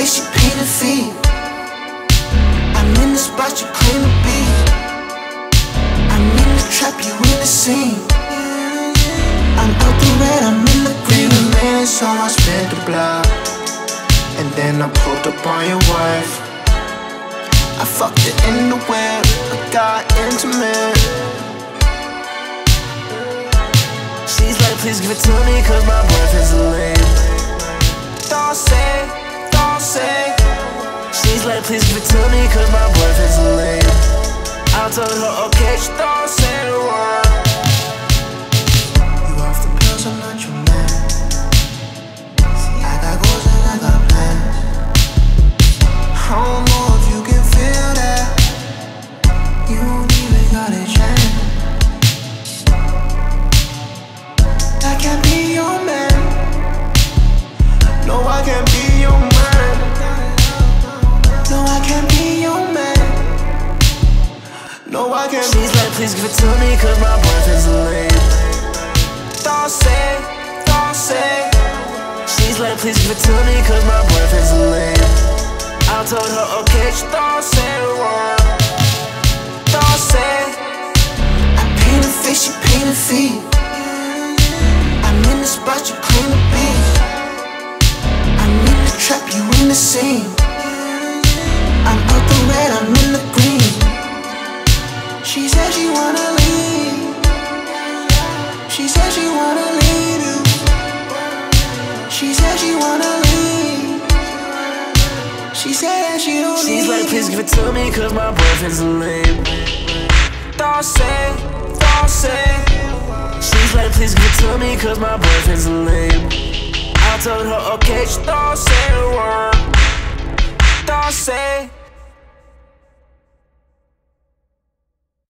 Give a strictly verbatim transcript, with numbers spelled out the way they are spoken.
face, you pay the fee. I'm in the spot you claim to be. I'm in the trap, you in the scene. I'm out the red, I'm in the green. Been a minute, so I spent the block, and then I pulled up on your wife. I fucked it in the web, I got intimate. She's like, please give it to me, cause my boyfriend's a lame. Don't say, don't say. She's like, please give it to me, cause my boyfriend's a lame. I told her, okay, she don't say a word. You off the pills, I'm not your man. I got goals and I got plans. I don't know if you can feel that. You don't even got a chance. I can't be your man. No, I can't be your man. No, I can't be your man. No, I can't. She's like, please give it to me, cause my boyfriend's a lame. Don't say, don't say. She's like, please give it to me, cause my boyfriend's a lame. I told her, okay, she don't say a word. Don't say. I pay the face, you pay the fee. I'm in the spot you claim to be. I'm in the trap, you in the scene. I'm out the red, I'm in the green. She said she wanna leave. She said she wanna leave you. She said she wanna leave. She said that she don't need you. She's like, please give it to me, cause my boyfriend's a lame. Don't say, don't say. She's like, please give it to me, cause my boyfriend's a lame. I told her, okay, she don't say a word.